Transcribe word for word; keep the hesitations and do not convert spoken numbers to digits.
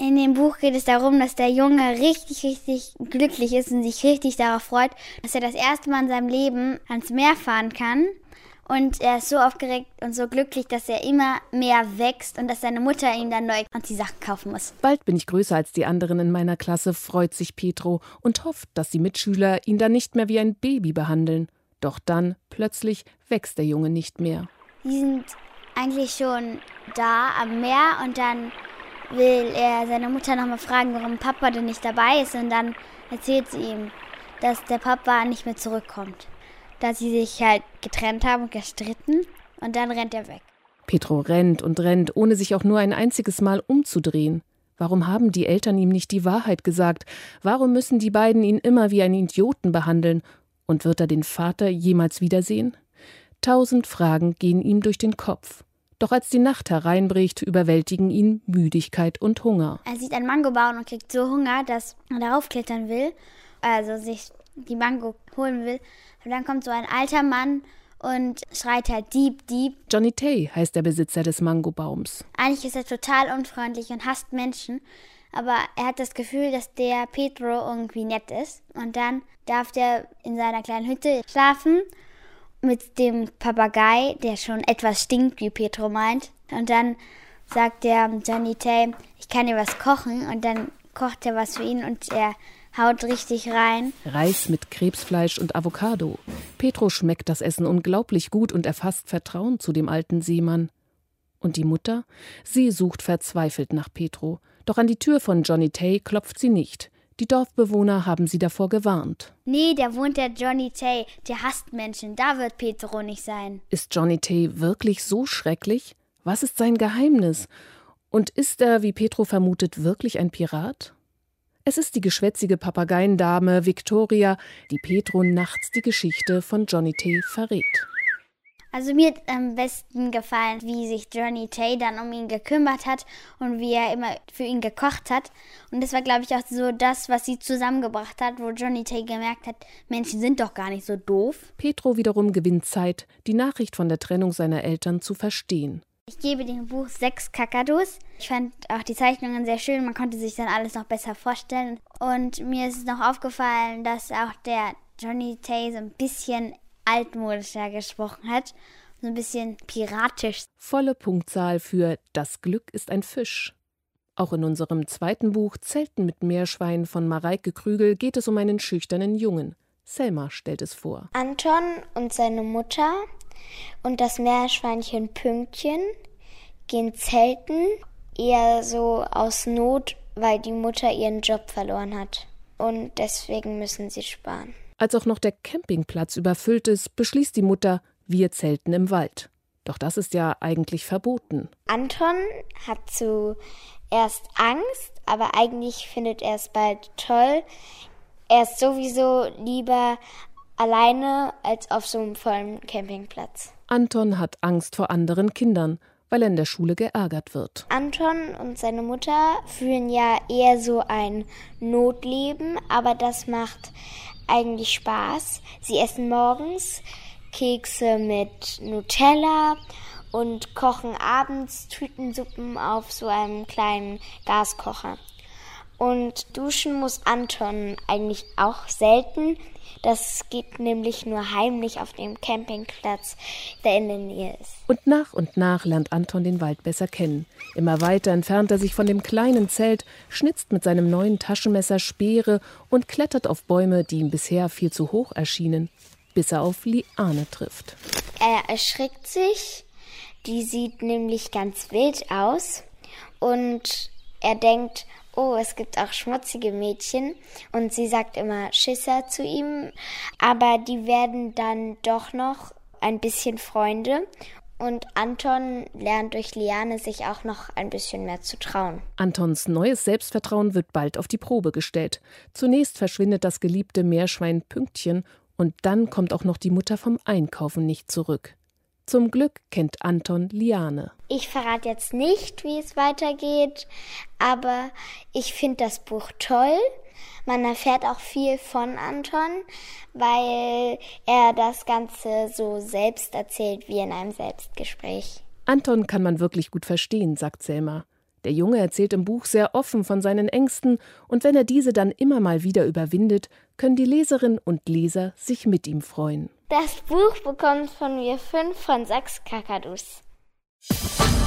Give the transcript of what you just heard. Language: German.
In dem Buch geht es darum, dass der Junge richtig, richtig glücklich ist und sich richtig darauf freut, dass er das erste Mal in seinem Leben ans Meer fahren kann. Und er ist so aufgeregt und so glücklich, dass er immer mehr wächst und dass seine Mutter ihm dann neu Anziehsachen kaufen muss. Bald bin ich größer als die anderen in meiner Klasse, freut sich Petro und hofft, dass die Mitschüler ihn dann nicht mehr wie ein Baby behandeln. Doch dann, plötzlich, wächst der Junge nicht mehr. Die sind eigentlich schon da am Meer und dann will er seine Mutter nochmal fragen, warum Papa denn nicht dabei ist. Und dann erzählt sie ihm, dass der Papa nicht mehr zurückkommt. Dass sie sich halt getrennt haben und gestritten und dann rennt er weg. Petro rennt und rennt, ohne sich auch nur ein einziges Mal umzudrehen. Warum haben die Eltern ihm nicht die Wahrheit gesagt? Warum müssen die beiden ihn immer wie einen Idioten behandeln? Und wird er den Vater jemals wiedersehen? Tausend Fragen gehen ihm durch den Kopf. Doch als die Nacht hereinbricht, überwältigen ihn Müdigkeit und Hunger. Er sieht einen Mangobaum und kriegt so Hunger, dass er darauf klettern will, also sich die Mango holen will. Und dann kommt so ein alter Mann und schreit halt Dieb, Dieb. Johnny Tay heißt der Besitzer des Mangobaums. Eigentlich ist er total unfreundlich und hasst Menschen, aber er hat das Gefühl, dass der Petro irgendwie nett ist. Und dann darf der in seiner kleinen Hütte schlafen mit dem Papagei, der schon etwas stinkt, wie Petro meint. Und dann sagt der Johnny Tay, ich kann dir was kochen. Und dann kocht er was für ihn und er haut richtig rein. Reis mit Krebsfleisch und Avocado. Petro schmeckt das Essen unglaublich gut und er fasst Vertrauen zu dem alten Seemann. Und die Mutter? Sie sucht verzweifelt nach Petro. Doch an die Tür von Johnny Tay klopft sie nicht. Die Dorfbewohner haben sie davor gewarnt. Nee, da wohnt der Johnny Tay. Der hasst Menschen. Da wird Petro nicht sein. Ist Johnny Tay wirklich so schrecklich? Was ist sein Geheimnis? Und ist er, wie Petro vermutet, wirklich ein Pirat? Es ist die geschwätzige Papageiendame Victoria, die Petro nachts die Geschichte von Johnny Tay verrät. Also mir hat am besten gefallen, wie sich Johnny Tay dann um ihn gekümmert hat und wie er immer für ihn gekocht hat. Und das war, glaube ich, auch so das, was sie zusammengebracht hat, wo Johnny Tay gemerkt hat, Menschen sind doch gar nicht so doof. Petro wiederum gewinnt Zeit, die Nachricht von der Trennung seiner Eltern zu verstehen. Ich gebe dem Buch sechs Kakados. Ich fand auch die Zeichnungen sehr schön, man konnte sich dann alles noch besser vorstellen. Und mir ist noch aufgefallen, dass auch der Johnny Tay so ein bisschen altmodischer gesprochen hat, so ein bisschen piratisch. Volle Punktzahl für Das Glück ist ein Fisch. Auch in unserem zweiten Buch Zelten mit Meerschwein von Mareike Krügel geht es um einen schüchternen Jungen. Selma stellt es vor. Anton und seine Mutter und das Meerschweinchen Pünktchen gehen zelten, eher so aus Not, weil die Mutter ihren Job verloren hat. Und deswegen müssen sie sparen. Als auch noch der Campingplatz überfüllt ist, beschließt die Mutter, wir zelten im Wald. Doch das ist ja eigentlich verboten. Anton hat zuerst Angst, aber eigentlich findet er es bald toll. Er ist sowieso lieber alleine als auf so einem vollen Campingplatz. Anton hat Angst vor anderen Kindern, weil er in der Schule geärgert wird. Anton und seine Mutter führen ja eher so ein Notleben, aber das macht eigentlich Spaß. Sie essen morgens Kekse mit Nutella und kochen abends Tütensuppen auf so einem kleinen Gaskocher. Und duschen muss Anton eigentlich auch selten. Das geht nämlich nur heimlich auf dem Campingplatz, der in der Nähe ist. Und nach und nach lernt Anton den Wald besser kennen. Immer weiter entfernt er sich von dem kleinen Zelt, schnitzt mit seinem neuen Taschenmesser Speere und klettert auf Bäume, die ihm bisher viel zu hoch erschienen, bis er auf Liane trifft. Er erschrickt sich, die sieht nämlich ganz wild aus und er denkt, oh, es gibt auch schmutzige Mädchen und sie sagt immer Schisser zu ihm, aber die werden dann doch noch ein bisschen Freunde und Anton lernt durch Liane sich auch noch ein bisschen mehr zu trauen. Antons neues Selbstvertrauen wird bald auf die Probe gestellt. Zunächst verschwindet das geliebte Meerschwein Pünktchen und dann kommt auch noch die Mutter vom Einkaufen nicht zurück. Zum Glück kennt Anton Liane. Ich verrate jetzt nicht, wie es weitergeht, aber ich finde das Buch toll. Man erfährt auch viel von Anton, weil er das Ganze so selbst erzählt wie in einem Selbstgespräch. Anton kann man wirklich gut verstehen, sagt Selma. Der Junge erzählt im Buch sehr offen von seinen Ängsten, und wenn er diese dann immer mal wieder überwindet, können die Leserinnen und Leser sich mit ihm freuen. Das Buch bekommt von mir fünf von sechs Kakadus.